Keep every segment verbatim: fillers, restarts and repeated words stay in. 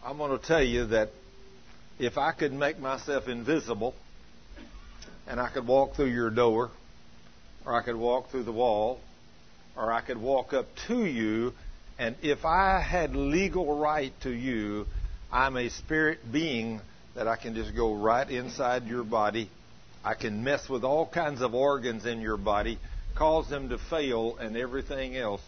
I'm going to tell you that if I could make myself invisible and I could walk through your door, or I could walk through the wall, or I could walk up to you, and if I had legal right to you, I'm a spirit being that I can just go right inside your body. I can mess with all kinds of organs in your body, cause them to fail and everything else.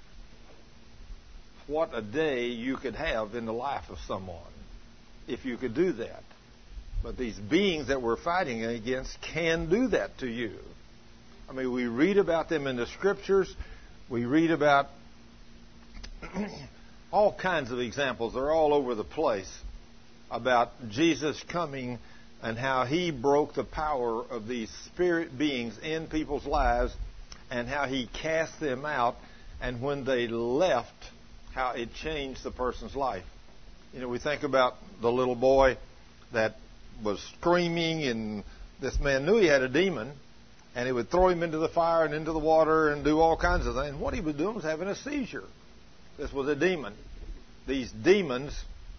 What a day you could have in the life of someone if you could do that. But these beings that we're fighting against can do that to you. I mean, we read about them in the Scriptures. We read about all kinds of examples. They're all over the place about Jesus coming and how He broke the power of these spirit beings in people's lives and how He cast them out. And when they left, how it changed the person's life. You know, we think about the little boy that was screaming, and this man knew he had a demon, and he would throw him into the fire and into the water and do all kinds of things. What he was doing was having a seizure. This was a demon. These demons,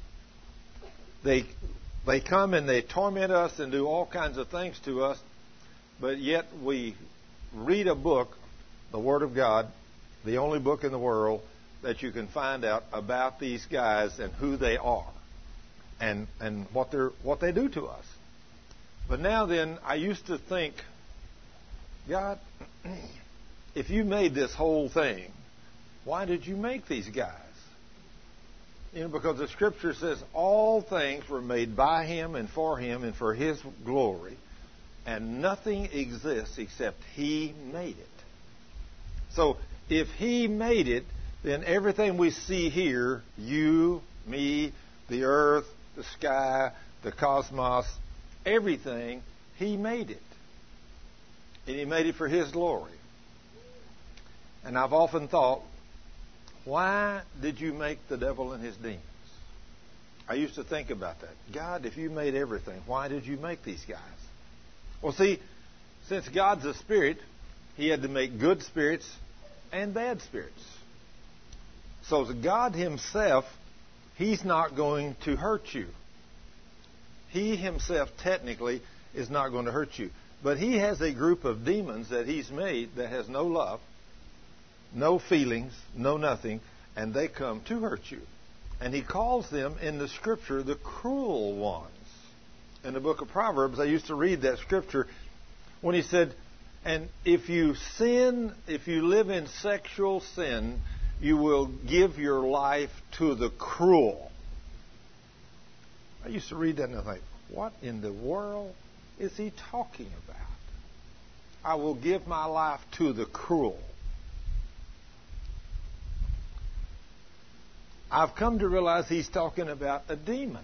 they they come and they torment us and do all kinds of things to us, but yet we read a book, the Word of God, the only book in the world that you can find out about these guys and who they are and and what they're what they do to us. But now then, I used to think, God, if you made this whole thing, why did you make these guys? You know, because the Scripture says all things were made by Him and for Him and for His glory, and nothing exists except He made it. So if He made it, then everything we see here, you, me, the earth, the sky, the cosmos, everything, He made it. And He made it for His glory. And I've often thought, why did you make the devil and his demons? I used to think about that. God, if you made everything, why did you make these guys? Well, see, since God's a spirit, He had to make good spirits and bad spirits. So God Himself, He's not going to hurt you. He Himself technically is not going to hurt you. But He has a group of demons that He's made that has no love, no feelings, no nothing, and they come to hurt you. And He calls them in the Scripture the cruel ones. In the book of Proverbs, I used to read that Scripture when He said, and if you sin, if you live in sexual sin, you will give your life to the cruel. I used to read that and I think, what in the world is he talking about? I will give my life to the cruel. I've come to realize he's talking about a demon.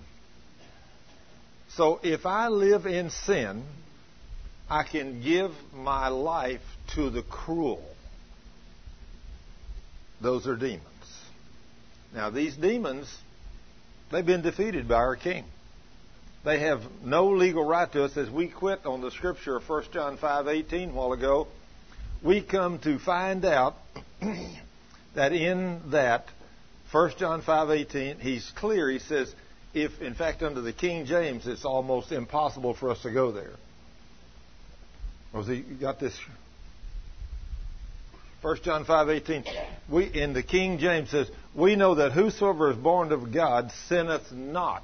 So if I live in sin, I can give my life to the cruel. Those are demons. Now, these demons, they've been defeated by our King. They have no legal right to us. As we quit on the Scripture of First John five eighteen a while ago, we come to find out that in that First John five eighteen, he's clear. He says, if, in fact, under the King James, it's almost impossible for us to go there. Was he got this? First John five eighteen. We in the King James says, we know that whosoever is born of God sinneth not.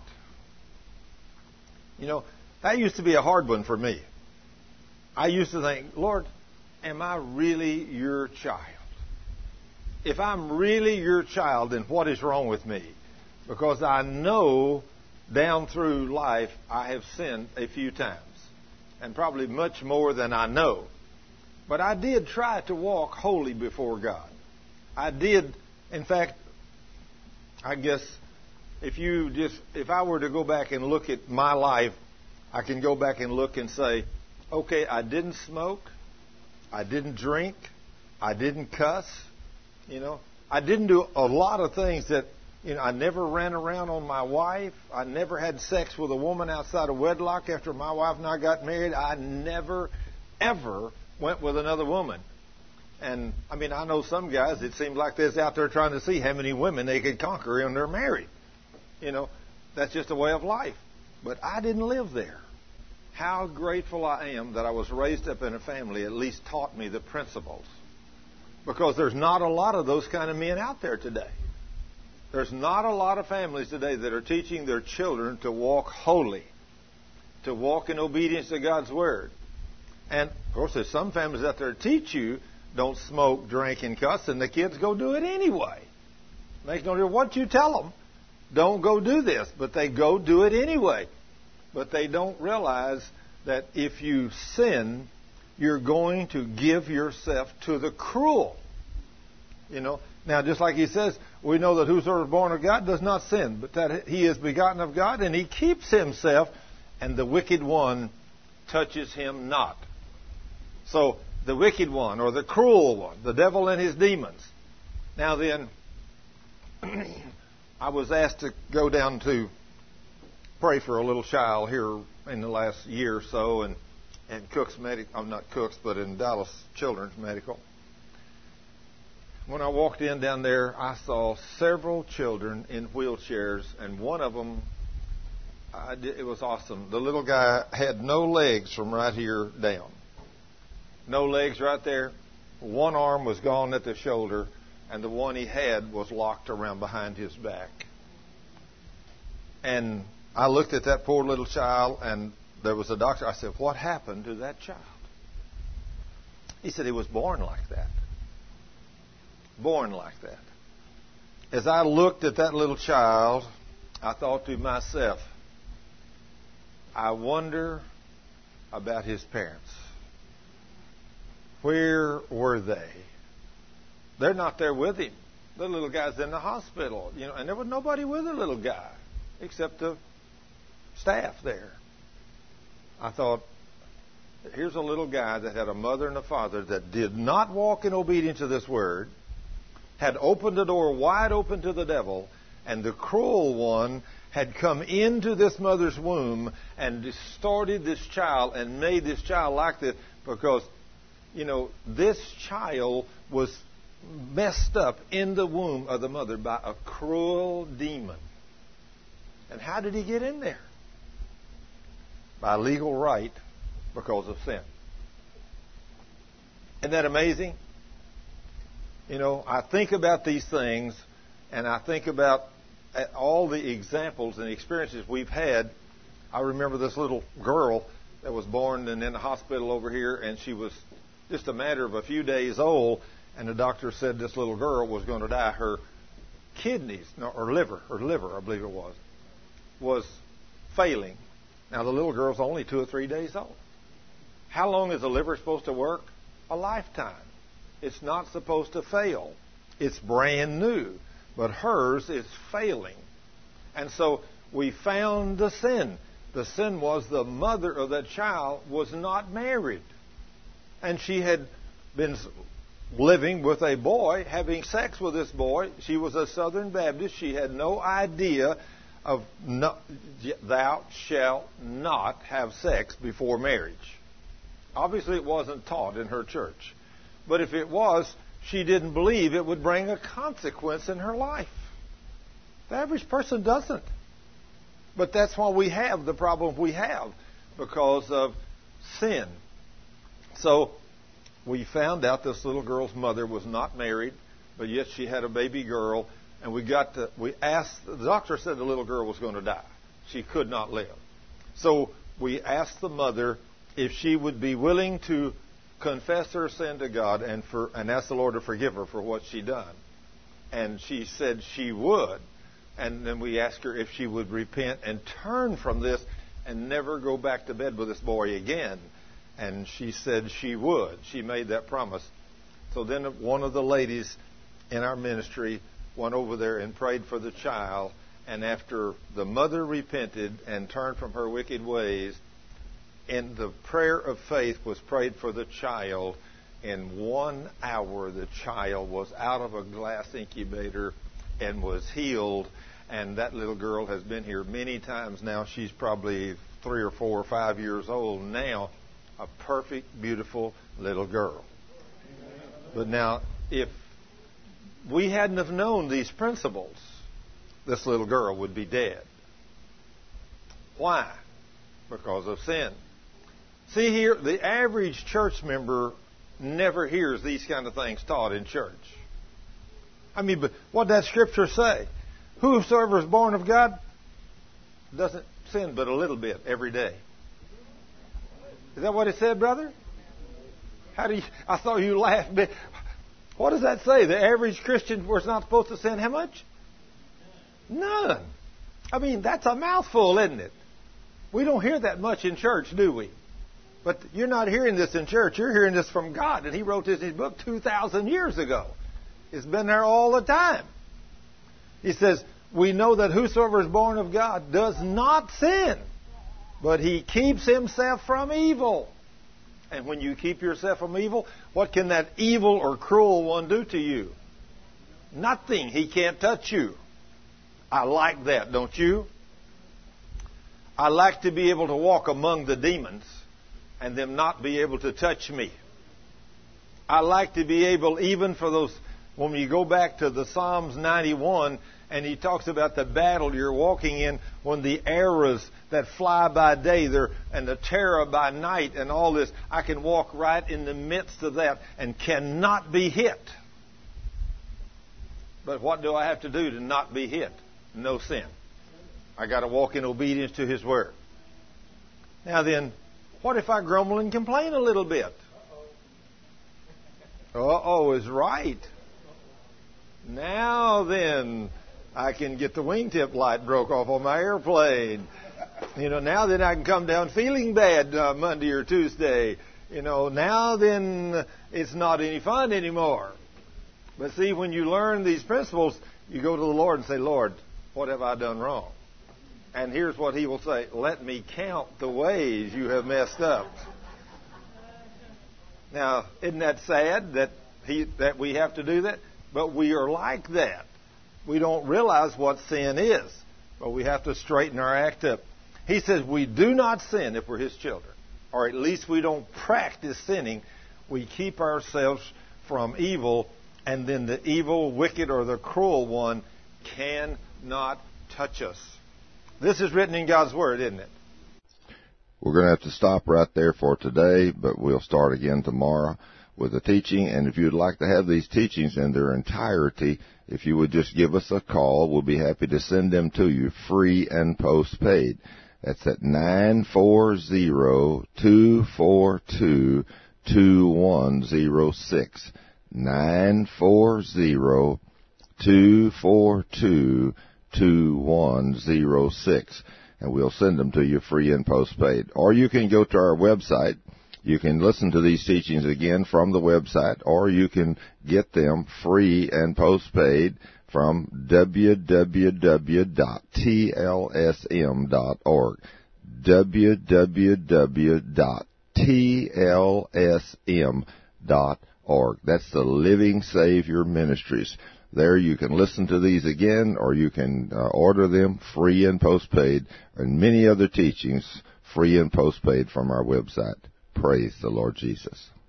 You know, that used to be a hard one for me. I used to think, Lord, am I really your child? If I'm really your child, then what is wrong with me? Because I know down through life I have sinned a few times. And probably much more than I know. But I did try to walk holy before God. I did, in fact, I guess if you just, if I were to go back and look at my life, I can go back and look and say, okay, I didn't smoke, I didn't drink, I didn't cuss, you know, I didn't do a lot of things that, you know, I never ran around on my wife. I never had sex with a woman outside of wedlock after my wife and I got married. I never, ever went with another woman. And, I mean, I know some guys, it seems like they're out there trying to see how many women they could conquer when they're married. You know, That's just a way of life. But I didn't live there. How grateful I am that I was raised up in a family that at least taught me the principles. Because there's not a lot of those kind of men out there today. There's not a lot of families today that are teaching their children to walk holy, to walk in obedience to God's Word. And, of course, there's some families out there that teach you don't smoke, drink, and cuss, and the kids go do it anyway. Makes no difference what you tell them. Don't go do this, but they go do it anyway. But they don't realize that if you sin, you're going to give yourself to the cruel. You know, now just like he says, we know that whosoever is born of God does not sin, but that he is begotten of God, and he keeps himself, and the wicked one touches him not. So the wicked one, or the cruel one, the devil and his demons. Now then, I was asked to go down to pray for a little child here in the last year or so, and in Cook's Medical, I'm not Cook's, but in Dallas Children's Medical. When I walked in down there, I saw several children in wheelchairs, and one of them, I did, it was awesome. The little guy had no legs from right here down. No legs right there. One arm was gone at the shoulder, and the one he had was locked around behind his back. And I looked at that poor little child, and there was a doctor. I said, what happened to that child? He said he was born like that. Born like that. As I looked at that little child, I thought to myself, I wonder about his parents. Where were they? They're not there with him. The little guy's in the hospital, you know, and there was nobody with the little guy except the staff there. I thought, here's a little guy that had a mother and a father that did not walk in obedience to this word, had opened the door wide open to the devil, and the cruel one had come into this mother's womb and distorted this child and made this child like this because, you know, this child was messed up in the womb of the mother by a cruel demon. And how did he get in there? By legal right because of sin. Isn't that amazing? You know, I think about these things, and I think about all the examples and experiences we've had. I remember this little girl that was born and in the hospital over here, and she was just a matter of a few days old, and the doctor said this little girl was going to die. Her kidneys, no, or liver, or liver, I believe it was, was failing. Now, the little girl's only two or three days old. How long is the liver supposed to work? A lifetime. It's not supposed to fail. It's brand new. But hers is failing. And so we found the sin. The sin was the mother of that child was not married. And she had been living with a boy, having sex with this boy. She was a Southern Baptist. She had no idea of no, thou shalt not have sex before marriage. Obviously, it wasn't taught in her church. But if it was, she didn't believe it would bring a consequence in her life. The average person doesn't. But that's why we have the problem we have, because of sin. So we found out this little girl's mother was not married, but yet she had a baby girl. And we got to, we asked, the doctor said the little girl was going to die. She could not live. So we asked the mother if she would be willing to confess her sin to God and for and ask the Lord to forgive her for what she done. And she said she would. And then we asked her if she would repent and turn from this and never go back to bed with this boy again. And she said she would. She made that promise. So then one of the ladies in our ministry went over there and prayed for the child. And after the mother repented and turned from her wicked ways, and the prayer of faith was prayed for the child, in one hour the child was out of a glass incubator and was healed. And that little girl has been here many times now. She's probably three or four or five years old now. A perfect, beautiful little girl. But now, if we hadn't have known these principles, this little girl would be dead. Why? Because of sin. See here, the average church member never hears these kind of things taught in church. I mean, but what did that scripture say? Whosoever is born of God doesn't sin but a little bit every day. Is that what it said, brother? How do you, I thought you laughed. But what does that say? The average Christian was not supposed to sin how much? None. I mean, that's a mouthful, isn't it? We don't hear that much in church, do we? But you're not hearing this in church. You're hearing this from God. And He wrote this in His book two thousand years ago. It's been there all the time. He says, we know that whosoever is born of God does not sin, but he keeps himself from evil. And when you keep yourself from evil, what can that evil or cruel one do to you? Nothing. He can't touch you. I like that, don't you? I like to be able to walk among the demons and them not be able to touch me. I like to be able, even for those, when you go back to the Psalms ninety-one, and he talks about the battle you're walking in when the arrows that fly by day there and the terror by night and all this. I can walk right in the midst of that and cannot be hit. But what do I have to do to not be hit? No sin. I got to walk in obedience to His Word. Now then, what if I grumble and complain a little bit? Uh-oh is right. Now then, I can get the wingtip light broke off on my airplane. You know, now then I can come down feeling bad uh, Monday or Tuesday. You know, now then it's not any fun anymore. But see, when you learn these principles, you go to the Lord and say, Lord, what have I done wrong? And here's what He will say, let me count the ways you have messed up. Now, isn't that sad that he that we have to do that? But we are like that. We don't realize what sin is, but we have to straighten our act up. He says we do not sin if we're His children, or at least we don't practice sinning. We keep ourselves from evil, and then the evil, wicked, or the cruel one cannot touch us. This is written in God's Word, isn't it? We're going to have to stop right there for today, but we'll start again tomorrow with the teaching. And if you'd like to have these teachings in their entirety, if you would just give us a call, we'll be happy to send them to you free and postpaid. That's at nine four zero, two four two, two one zero six. nine four zero, two four two, two one zero six. And we'll send them to you free and postpaid. Or you can go to our website. You can listen to these teachings again from the website, or you can get them free and postpaid from w w w dot t l s m dot org. w w w dot t l s m dot org. That's the Living Savior Ministries. There you can listen to these again, or you can uh, order them free and postpaid, and many other teachings free and postpaid from our website. Praise the Lord Jesus.